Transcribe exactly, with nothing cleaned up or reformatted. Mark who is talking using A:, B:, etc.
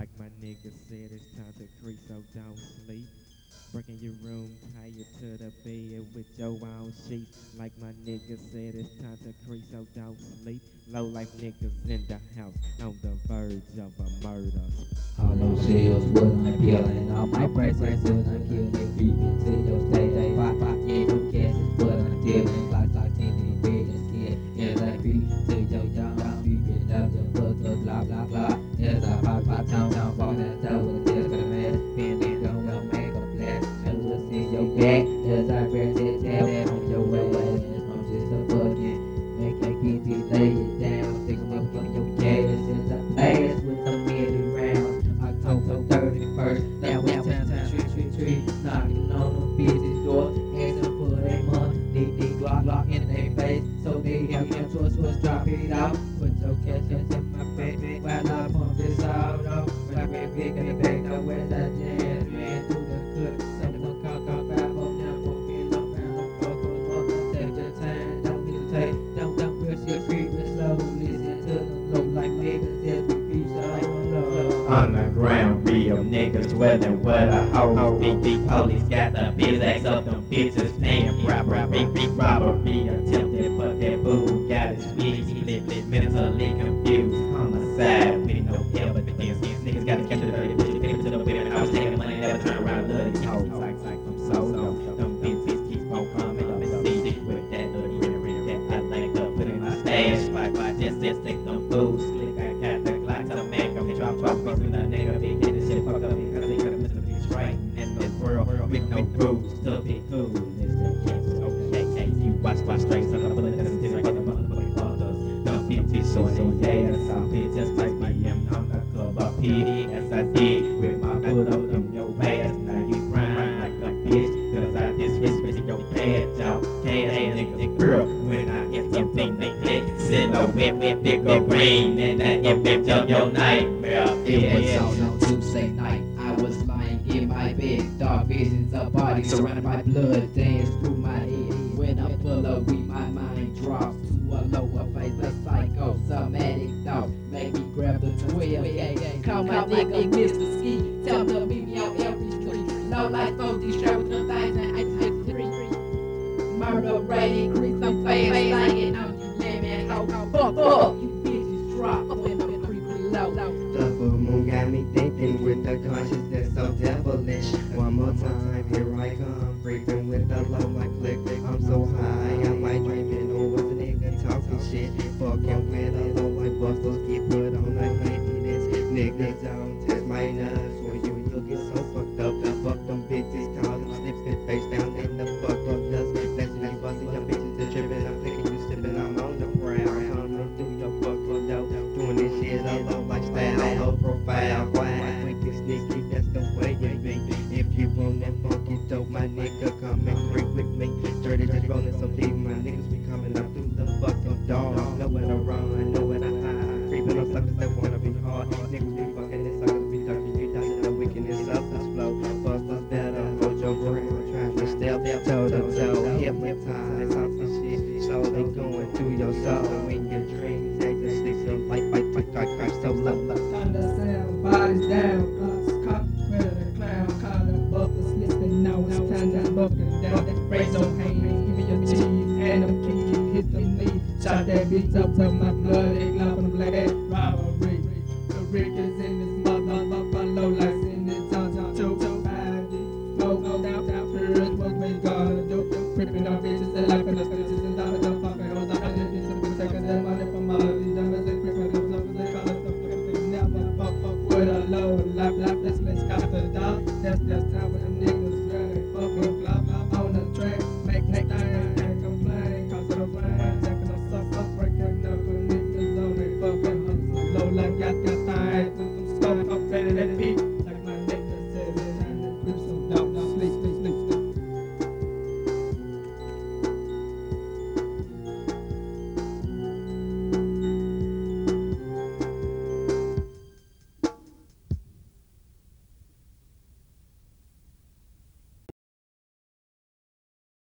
A: Like my nigga said, it's time to creep, so don't sleep. Breaking your room, tie you to the bed with your own sheets. Like my nigga said, it's time to creep, so don't sleep. Low life niggas in the house, on the verge of a murder.
B: Hollow shells, what I'm peeling. All my brains is what I'm killing. Creeping to your state, they pop, pop, yeah, you guess it's what I'm dealing. Like, like, in the red skin. As I creep to your young, creeping up your foot, blah, blah, blah. As I pop, pop, town, town, walking that toe with a test for the man. Pin it, don't go make a blast. I just see your back. As I press it, tap that on your way. I'm just a fucking, make that kitty lay it down. Six months from your gas. As I blast with some midi rounds. October thirty-first, now it's time to trick, trick, trick. Knocking on the bitch's door, asking for their money. They, they glock, glock in their face, so they have no choice but drop it out. Put your cash in my back, while I pump this out. When I get big in the back, now where's that jazz? Ran through the cut, someone call, call, five, oh, now, four, get up, round, four, four, four. Take your time, don't hesitate, don't, don't push your feet, but slow. Listen to them low like niggas as we beat so
C: On the ground, real niggas dwelling where the hoes be. The police got the biz up, them bitches paying robbery, big robbery attempted, but that boo got his feet split, mentally confused. Homicide with no evidence. Niggas gotta catch the dirty bitch, take him to the women. I was taking the money, never turn around, love these hoes. Like, like them so, them bitches keep on coming up and see with that dirty ring that I like to put in my stash. Like, like, just, just take them fools, slick, I got the Glock to the man, come and drop, drop, drop, and a nigga be getting shit fucked up because they could've missed the bitch right in this world with no rules to be cool. It's the kids, okay, okay, you watch, watch straight, so I'm pulling this thing for the motherfucking fathers. Them bitches showing their ass, I'll be just like me, I'm on the cover, P as I did with my foot up in your ass. Now you grind like a bitch, cause I disrespect your bad job, cash nigga, girl, when I get something they click, sit up with, with, nigga green, and that impact of your nightmare.
B: It was on a Tuesday night. I was lying in my bed, dark visions of bodies surrounded by blood dance through my head. When I pull up, we my mind drops to a lower phase. A psychosomatic thought make me grab the twelve gauge. Call my nigga Mister Ski, tell him to meet me on every street. No life on these shirt with them things and I just free. Murder rate increase, I'm fast singing on you, lemon hoe. Fuck up, you bitches drop when I'm creeping low.
D: The full moon got me thinking with the consciousness so devilish. One more time, here I come, creeping with the low like click. I'm so high, I might dreaming or was a nigga talking shit. Fucking with a low like bustles get put on the headiness. Niggas don't test my nuts, or you you'll get so fucked up. Fuck them bitches, call them slipping face down in the fuck up dust. Blessing you busting your bitches and tripping. I'm thinking you slipping, I'm on the prowl. Coming through your fucking door, doing this shit a low lifestyle, low profile. Why quick and sneaky, that's the way you be. If you want that funky dope, my nigga, come and creep with me. Dirty just rolling so deep, my niggas be coming up through the fucking door. Nowhere to run, nowhere to hide. Creeping on suckers that wanna be hard. Niggas be fucking and suckers be ducking you down the wickedness of this flow. Busters better hold your ground, trying to step toe to toe. Hypnotize off this shit, slowly going through your soul. In your dreams, they just stick so like, like, like, like, like, so low.
E: Thunder sound, bodies down, blocks cop, better the clown, collar, buckles, listening now, it's time to buckle down, raise your hands, give me your cheese, and them keys, hit them knees, shot that bitch up with my blood, they glove on black ass robbery, the Rick is in this motherfucker, low lights in this town, two, two, five, smoke, no doubt, down, first, what we gonna do, ripping our bitches, they like in the stitches, and down the fucking hoes, I just need some seconds, and money from all of these numbers, they crippin' them numbers, they call us with a low lap, lap, let's let's got the dog. That's that's time with them niggas running. Fucking flop on the track, make make thing, can't complain, cause of the rain. Taking a suck up, breaking up with niggas on they fucking hustle. Low like got got thighs, and some scope up better than